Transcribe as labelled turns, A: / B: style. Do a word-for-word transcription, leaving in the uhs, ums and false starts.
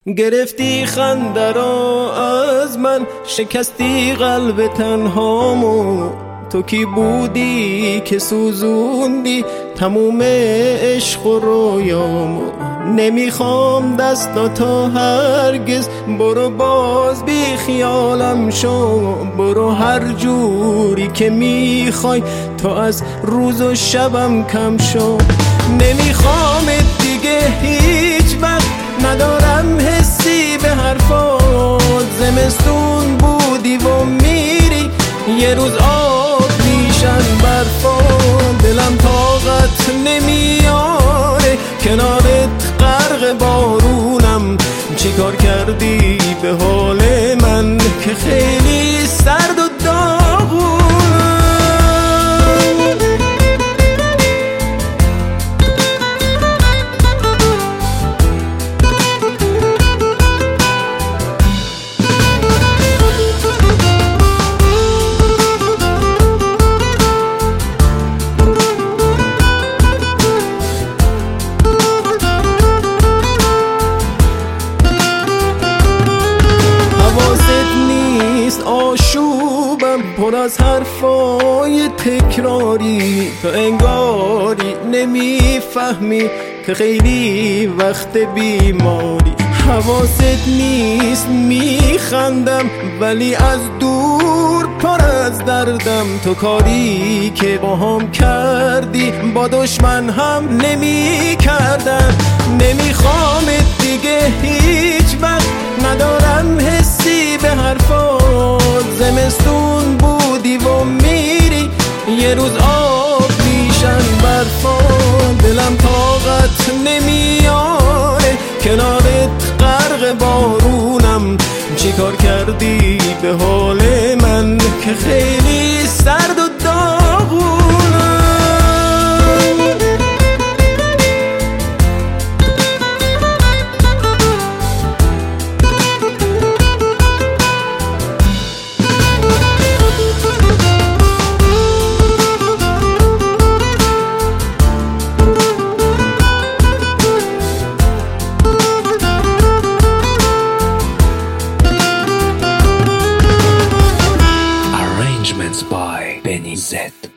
A: گرفتی خنده را از من، شکستی قلب تنهامو. تو کی بودی که سوزوندی تموم عشق و رویامو؟ نمیخوام دستاتو هرگز، برو باز بی خیالم شو. برو هر جوری که میخوای، تو از روز و شبم کم شو. نمیخوام دیگه هیچ وقت، ندارم حسی به حرفات. زمستون بودی و میری، یه روز آب میشن برفات. دلم طاقت نمیاره کنارت غرق بارونم. چی کار کردی به حال من که خیلی سرد و داغونم؟ آشوبم پر از حرفای تکراری، تو انگاری نمیفهمی که خیلی وقت بیماری. حواست نیست میخندم ولی از دور پر از دردم. تو کاری که با هم کردی با دشمن هم نمی کردم. نمیخوام دیگه هیچ وقت، ندارم حسی به حرفات. زمستون بودی و میری، یه روز آب میشن برفات. دلم طاقت نمیاره کنارت غرق بارونم. چی کار کردی به حال من که خیلی سرد و داغونم؟
B: By Benny Z.